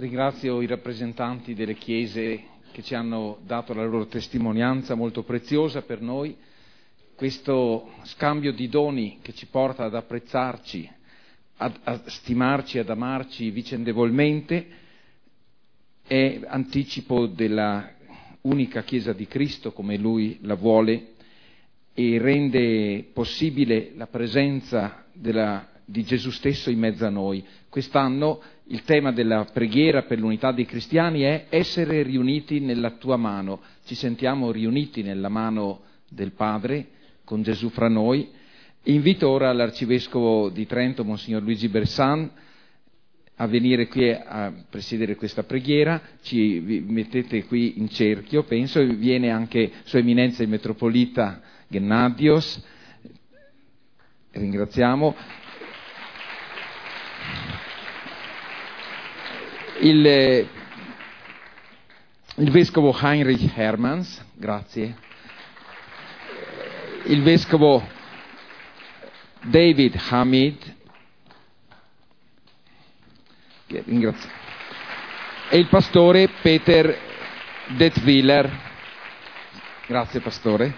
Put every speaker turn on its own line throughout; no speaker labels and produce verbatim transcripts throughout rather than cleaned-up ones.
ringrazio i rappresentanti delle chiese che ci hanno dato la loro testimonianza molto preziosa per noi. Questo scambio di doni che ci porta ad apprezzarci, ad, a stimarci, ad amarci vicendevolmente, è anticipo della unica Chiesa di Cristo come Lui la vuole e rende possibile la presenza della, di Gesù stesso in mezzo a noi. Quest'anno il tema della preghiera per l'unità dei cristiani è essere riuniti nella tua mano. Ci sentiamo riuniti nella mano del Padre, con Gesù fra noi. Invito ora l'Arcivescovo di Trento, Monsignor Luigi Bersan, a venire qui a presiedere questa preghiera. Ci vi mettete qui in cerchio, penso, e viene anche Sua Eminenza il Metropolita Gennadios. Ringraziamo. Il, il Vescovo Heinrich Hermans, grazie. Il Vescovo David Hamid, ringrazio, e il Pastore Peter Detwiller. Grazie Pastore.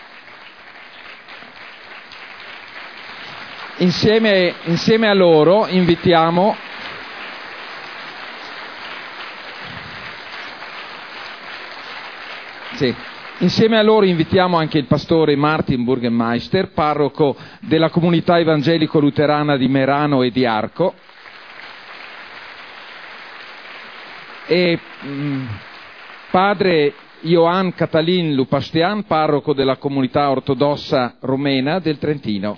Insieme, insieme a loro invitiamo sì. Insieme a loro invitiamo anche il pastore Martin Burgemeister, parroco della comunità evangelico-luterana di Merano e di Arco, e mh, padre Ioan Catalin Lupastian, parroco della comunità ortodossa romena del Trentino.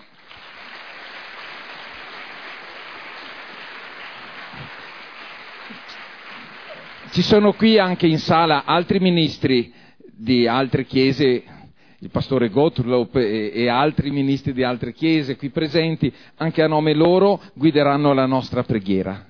Ci sono qui anche in sala altri ministri di altre chiese, il pastore Gottlob e, e altri ministri di altre chiese qui presenti, anche a nome loro guideranno la nostra preghiera.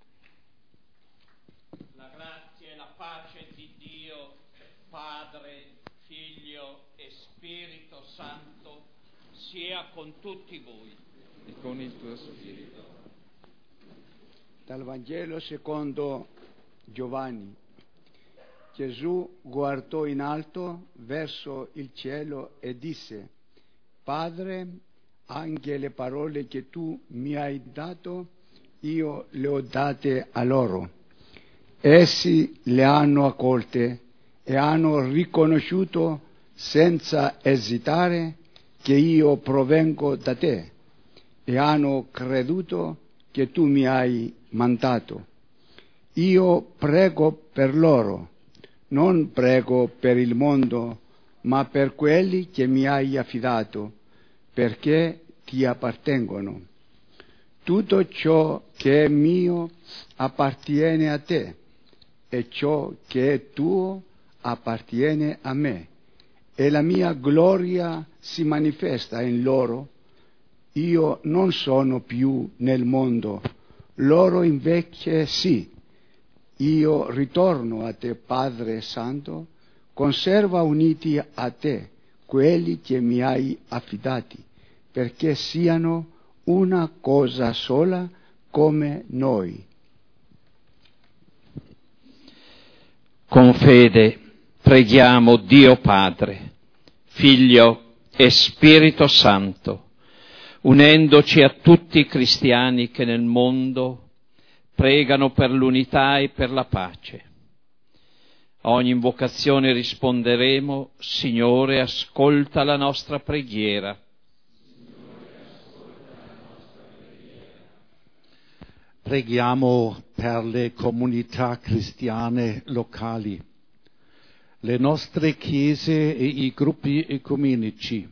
La grazia e la pace di Dio, Padre, Figlio e Spirito Santo, sia con tutti voi.
E con il tuo spirito.
Dal Vangelo secondo Giovanni. Gesù guardò in alto verso il cielo e disse: Padre, anche le parole che tu mi hai dato, io le ho date a loro. Essi le hanno accolte e hanno riconosciuto senza esitare che io provengo da te, e hanno creduto che tu mi hai mandato. Io prego per loro. Non prego per il mondo, ma per quelli che mi hai affidato, perché ti appartengono. Tutto ciò che è mio appartiene a te, e ciò che è tuo appartiene a me, e la mia gloria si manifesta in loro. Io non sono più nel mondo, loro invece sì. Io ritorno a te, Padre Santo, conserva uniti a te quelli che mi hai affidati, perché siano una cosa sola come noi.
Con fede preghiamo Dio Padre, Figlio e Spirito Santo, unendoci a tutti i cristiani che nel mondo pregano per l'unità e per la pace. A ogni invocazione risponderemo: Signore, ascolta la nostra preghiera.
Preghiamo per le comunità cristiane locali, le nostre chiese e i gruppi ecumenici.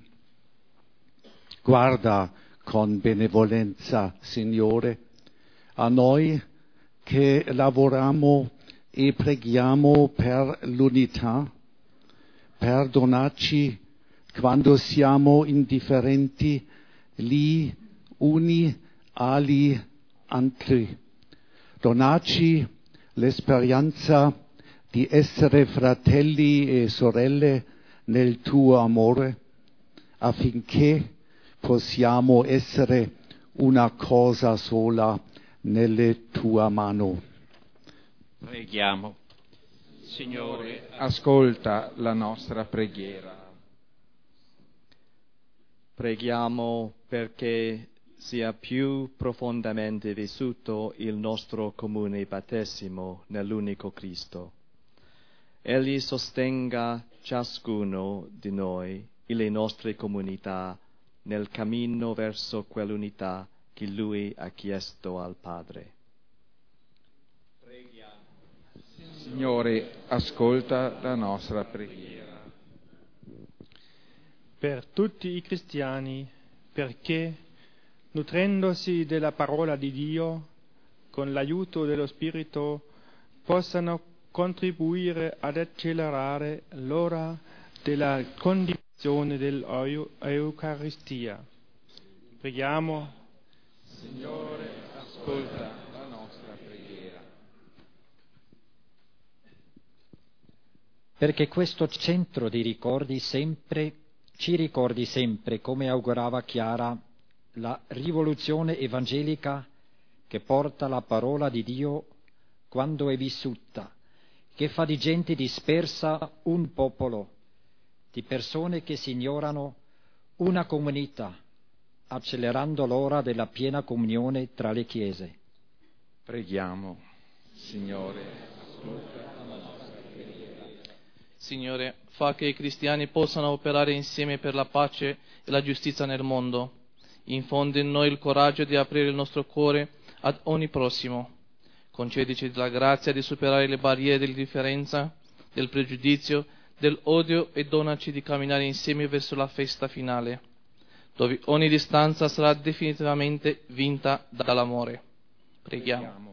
Guarda con benevolenza, Signore, a noi che lavoriamo e preghiamo per l'unità. Perdonarci quando siamo indifferenti gli uni agli altri. Donarci l'esperienza di essere fratelli e sorelle nel tuo amore, affinché possiamo essere una cosa sola nelle tue mani.
Preghiamo. Signore,
ascolta la nostra preghiera.
Preghiamo perché sia più profondamente vissuto il nostro comune battesimo nell'unico Cristo. Egli sostenga ciascuno di noi e le nostre comunità nel cammino verso quell'unità che Lui ha chiesto al Padre.
preghiamo.
Signore, ascolta la nostra preghiera.
Per tutti i cristiani, perché, nutrendosi della parola di Dio, con l'aiuto dello Spirito, possano contribuire ad accelerare l'ora della condivisione dell'Eucaristia. Preghiamo.
Signore, ascolta la nostra preghiera.
Perché questo centro di ricordi sempre ci ricordi sempre, come augurava Chiara, la rivoluzione evangelica che porta la parola di Dio quando è vissuta, che fa di gente dispersa un popolo, di persone che si ignorano una comunità, accelerando l'ora della piena comunione tra le chiese.
Preghiamo. Signore, ascolta la nostra preghiera.
Signore, fa che i cristiani possano operare insieme per la pace e la giustizia nel mondo. Infonde in noi il coraggio di aprire il nostro cuore ad ogni prossimo. Concedici la grazia di superare le barriere dell'indifferenza, del pregiudizio, dell'odio e donaci di camminare insieme verso la festa finale, dove ogni distanza sarà definitivamente vinta dall'amore. Preghiamo.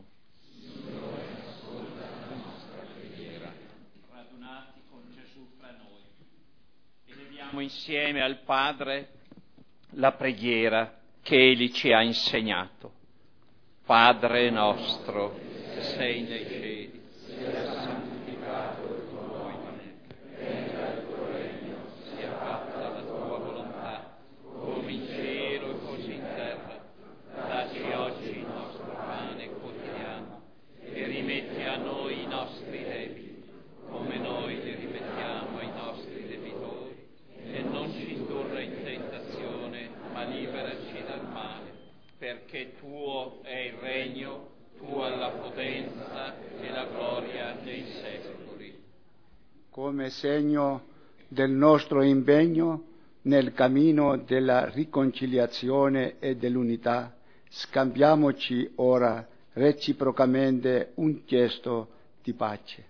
Radunati con Gesù fra noi, eleviamo insieme al Padre la preghiera che Egli ci ha insegnato. Padre nostro, che sei nei cieli, sia santificato il tuo nome, venga il tuo regno, sia fatta la tua volontà, come in cielo e così in terra. Dacci oggi il nostro pane quotidiano e rimetti a noi i nostri debiti, come noi li rimettiamo ai nostri debitori, e non ci indurre in tentazione, ma liberaci dal male, perché tuo è il regno, tua la potenza e la gloria dei secoli.
Come segno del nostro impegno nel cammino della riconciliazione e dell'unità, scambiamoci ora reciprocamente un gesto di pace.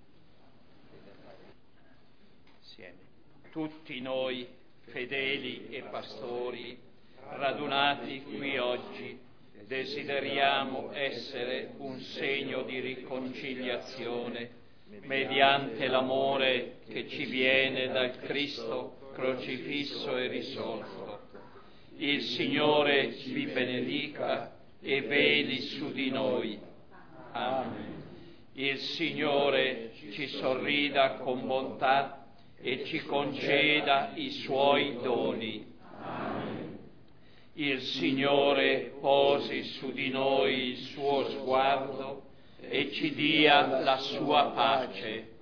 Insieme. Tutti noi, fedeli e pastori, radunati qui oggi, desideriamo essere un segno di riconciliazione mediante l'amore che ci viene dal Cristo crocifisso e risorto. Il Signore vi benedica e veli su di noi. Amen. Il Signore ci sorrida con bontà e ci conceda i suoi doni. Amen. Il Signore posi su di noi il suo sguardo e ci dia la sua pace.